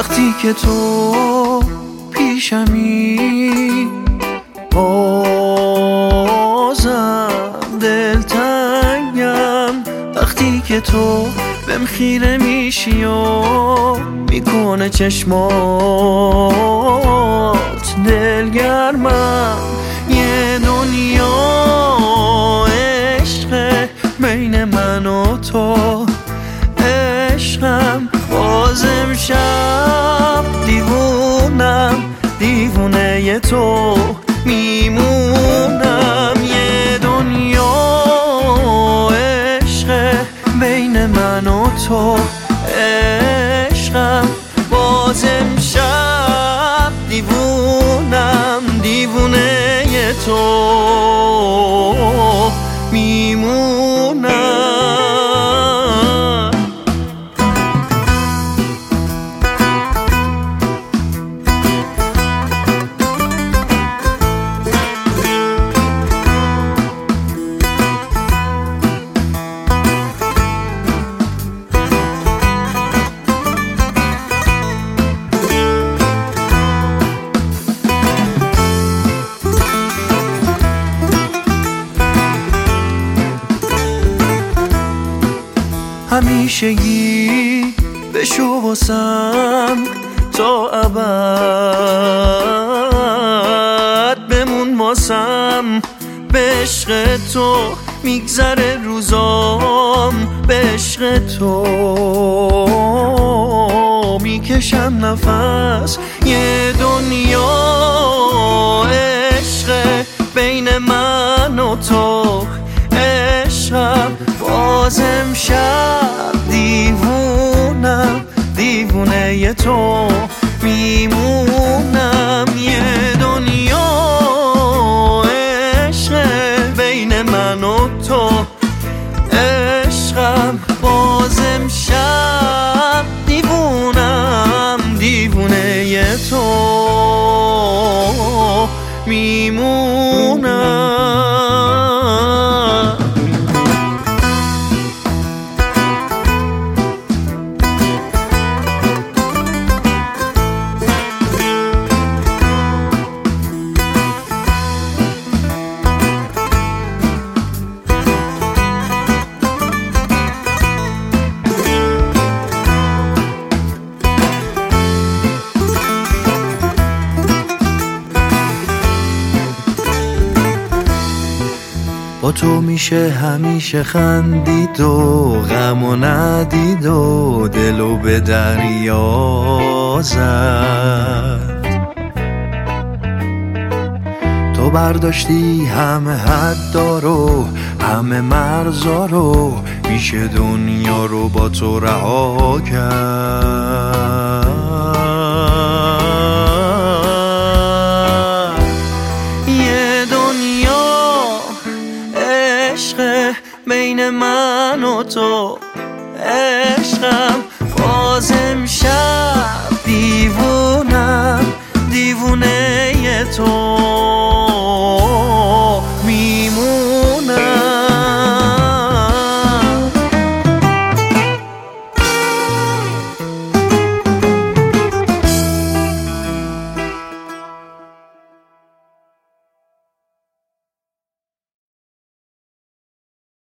وقتی که تو پیشمی بازم دلتنگم، وقتی که تو بهم خیره میشی و میکنه چشمات دلگرمم. یه دنیا عشق بین من و تو، عشقم باز امشب دیوونم، دیوونه تو میمونم. یه دنیا عشق بین من و تو، عشقم باز امشب دیوونم، دیوونه تو میمونم. همیشگی بشو واسم تا ابد، بمون واسم به عشق تو، میگذره روزام به عشق تو، میکشم نفس. یه دنیا عشق بین من و تو، عشقم باز امشب دیوونم، دیوونه تو میمونم. یه دنیا عشق بین من و تو، عشقم باز امشب دیوونم، دیوونه تو میمونم. با تو میشه همیشه خندید و غم و ندید و دلو به دریا زد. تو برداشتی همه حدا رو، همه مرزا رو، میشه دنیا رو با تو رها کرد. یه دنیا عشق بین من و تو، عشقم باز امشب دیوونم، دیوونه تو